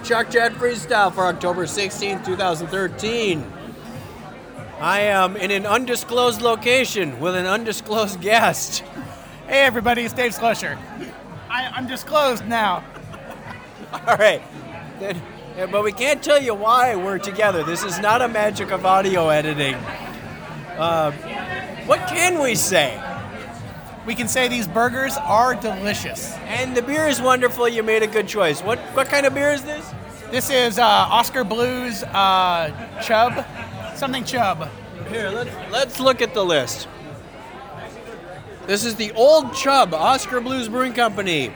Chuck Chat Freestyle for October 16th, 2013. I am in an undisclosed location with an undisclosed guest. Hey everybody, it's Dave Slusher. I'm disclosed now. All right. But we can't tell you why we're together. This is not a magic of audio editing. What can we say? We can say these burgers are delicious. And the beer is wonderful. You made a good choice. What kind of beer is this? This is Oscar Blues Chub. Something Chub. Here, let's look at the list. This is the Old Chub, Oscar Blues Brewing Company.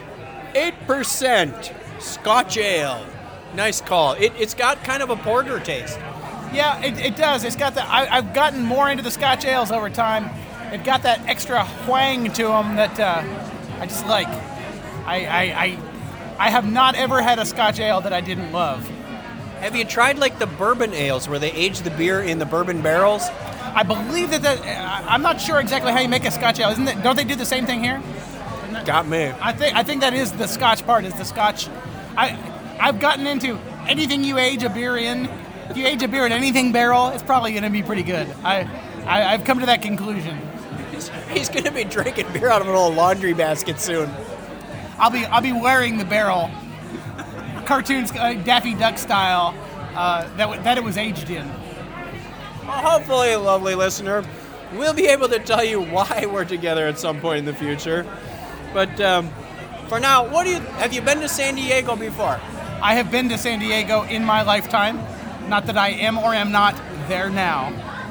8% Scotch Ale. Nice call. It's got kind of a porter taste. Yeah, it does. It's got I've gotten more into the Scotch ales over time. It got that extra whang to them that I just like. I have not ever had a Scotch ale that I didn't love. Have you tried like the bourbon ales where they age the beer in the bourbon barrels? I believe that I'm not sure exactly how you make a Scotch ale. Don't they do the same thing here? Got me. I think that is the Scotch part. Is the Scotch. I've gotten into anything you age a beer in. If you age a beer in anything barrel, it's probably going to be pretty good. I've come to that conclusion. He's going to be drinking beer out of an old laundry basket soon. I'll be wearing the barrel, cartoons Daffy Duck style, that it was aged in. Well, hopefully, lovely listener, we'll be able to tell you why we're together at some point in the future. But for now, have you been to San Diego before? I have been to San Diego in my lifetime. Not that I am or am not there now.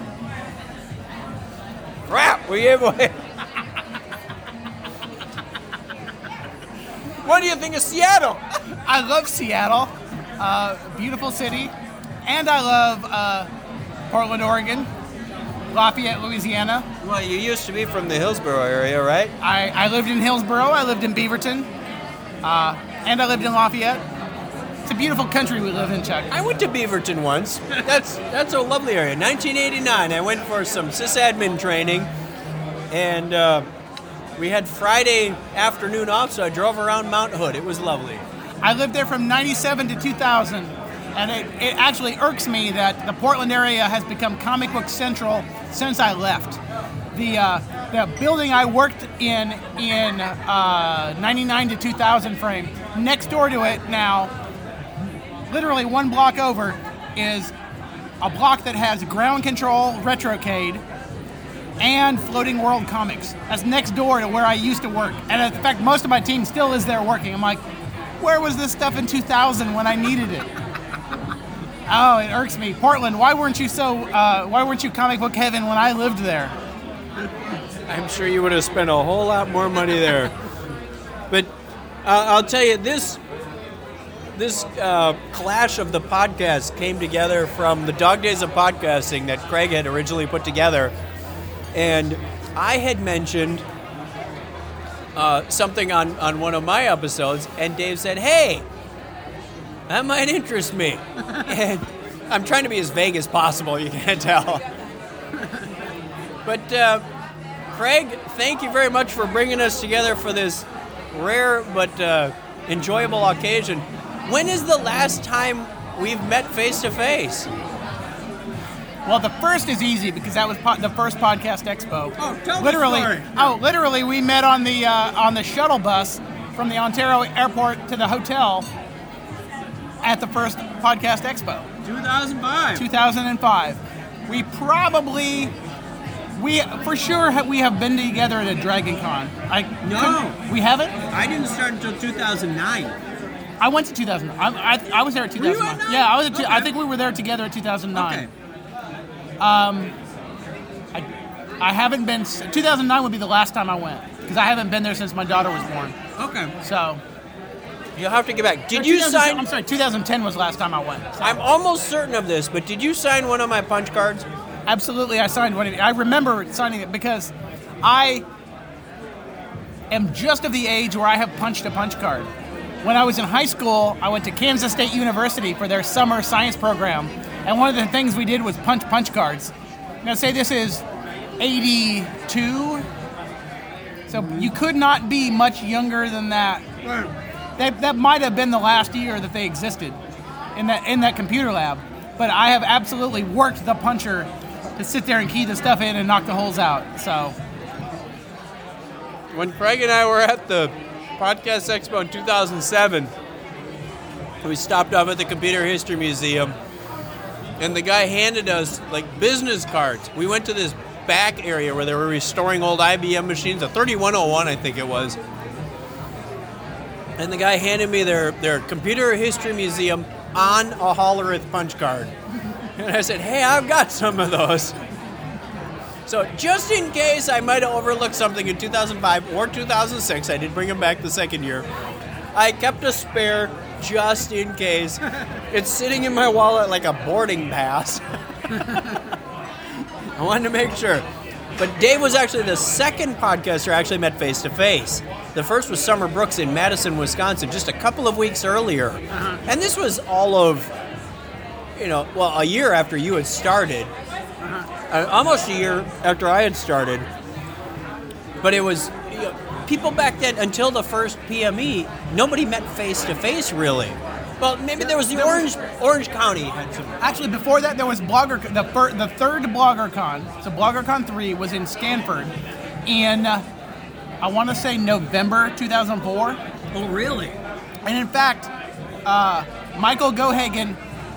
Crap! What do you think of Seattle? I love Seattle. Beautiful city. And I love Portland, Oregon. Lafayette, Louisiana. Well, you used to be from the Hillsborough area, right? I lived in Hillsborough. I lived in Beaverton. And I lived in Lafayette. It's a beautiful country we live in, Chuck. I went to Beaverton once. That's a lovely area. 1989, I went for some sysadmin training, and we had Friday afternoon off, so I drove around Mount Hood. It was lovely. I lived there from 97 to 2000, and it actually irks me that the Portland area has become comic book central since I left. The building I worked in 99 to 2000 frame, next door to it now, literally one block over, is a block that has Ground Control, Retrocade, and Floating World Comics. That's next door to where I used to work. And in fact, most of my team still is there working. I'm like, where was this stuff in 2000 when I needed it? Oh, it irks me. Portland, why weren't you comic book heaven when I lived there? I'm sure you would have spent a whole lot more money there. But I'll tell you, this clash of the podcast came together from the Dog Days of Podcasting that Craig had originally put together. And I had mentioned something on one of my episodes, and Dave said, hey, that might interest me. And I'm trying to be as vague as possible, you can't tell. But Craig, thank you very much for bringing us together for this rare but enjoyable occasion. When is the last time we've met face-to-face? Well, the first is easy because that was the first Podcast Expo. Oh, tell the story. Literally, we met on the shuttle bus from the Ontario airport to the hotel at the first Podcast Expo. 2005. We for sure have been together at a Dragon Con. No. We haven't? I didn't start until 2009. I went to 2009. I was there at 2009. Were you at 9? Yeah, I was. Okay. I think we were there together at 2009. Okay. I haven't been. 2009 would be the last time I went because I haven't been there since my daughter was born. Okay. So you'll have to get back. Did you sign? I'm sorry. 2010 was the last time I went. So. I'm almost certain of this, but did you sign one of my punch cards? Absolutely, I signed one. I remember signing it because I am just of the age where I have punched a punch card. When I was in high school, I went to Kansas State University for their summer science program, and one of the things we did was punch cards. I'm going to say this is 82, so you could not be much younger than that. that might have been the last year that they existed in that computer lab. But I have absolutely worked the puncher to sit there and key the stuff in and knock the holes out. So when Craig and I were at the Podcast Expo in 2007, we stopped off at the Computer History Museum, and the guy handed us like business cards. We went to this back area where they were restoring old IBM machines, a 3101 I think it was. And the guy handed me their Computer History Museum on a Hollerith punch card. And I said, hey, I've got some of those. So just in case I might have overlooked something in 2005 or 2006, I did bring them back the second year, I kept a spare just in case. It's sitting in my wallet like a boarding pass. I wanted to make sure. But Dave was actually the second podcaster I actually met face-to-face. The first was Summer Brooks in Madison, Wisconsin, just a couple of weeks earlier. And this was all of, a year after you had started. Almost a year after I had started. But it was, people back then, until the first PME, nobody met face-to-face, really. Well, maybe there was the Orange County had some. Actually, before that, there was the third BloggerCon. So BloggerCon 3 was in Stanford in, I want to say November 2004. Oh, really? And in fact, Michael Gohagen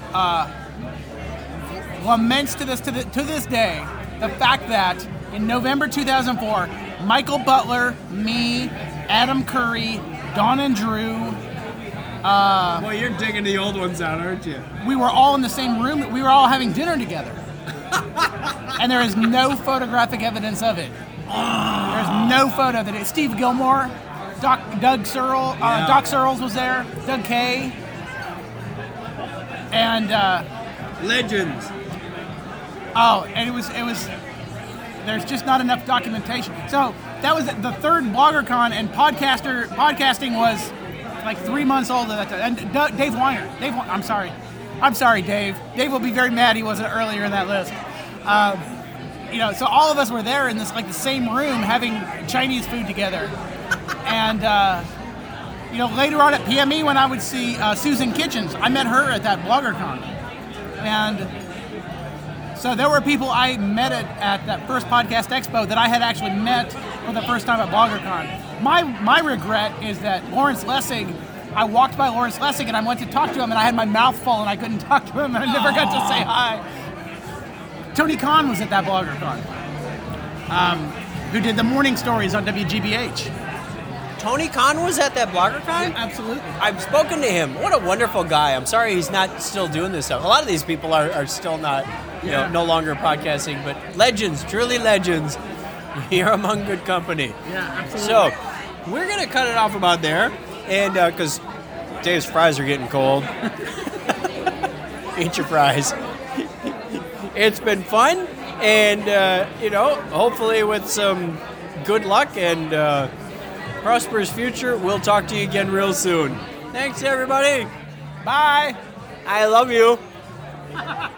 laments to this day the fact that in November 2004, Michael Butler, me, Adam Curry, Don and Drew. Well, you're digging the old ones out, aren't you? We were all in the same room. We were all having dinner together. And there is no photographic evidence of it. There's no photo that it. Steve Gilmore, Doug Searle, Doc Searles was there, Doug Kay. And legends. And it was there's just not enough documentation. So that was the third BloggerCon, and podcasting was like 3 months old at that time. And Dave Weiner. I'm sorry, Dave. Dave will be very mad he wasn't earlier in that list. So all of us were there in this like the same room having Chinese food together. And later on at PME when I would see Susan Kitchens, I met her at that BloggerCon. And so there were people I met at that first Podcast Expo that I had actually met for the first time at BloggerCon. My regret is that Lawrence Lessig, I walked by Lawrence Lessig and I went to talk to him and I had my mouth full and I couldn't talk to him and I never got to say hi. Tony Khan was at that BloggerCon, who did the morning stories on WGBH. Tony Khan was at that BloggerCon? Yeah, absolutely. I've spoken to him. What a wonderful guy. I'm sorry he's not still doing this stuff. A lot of these people are still not, no longer podcasting, but legends, truly legends. You're among good company. Yeah, absolutely. So, we're going to cut it off about there, and because Dave's fries are getting cold. Eat your fries. It's been fun, and, hopefully with some good luck and prosperous future, we'll talk to you again real soon. Thanks, everybody. Bye. I love you.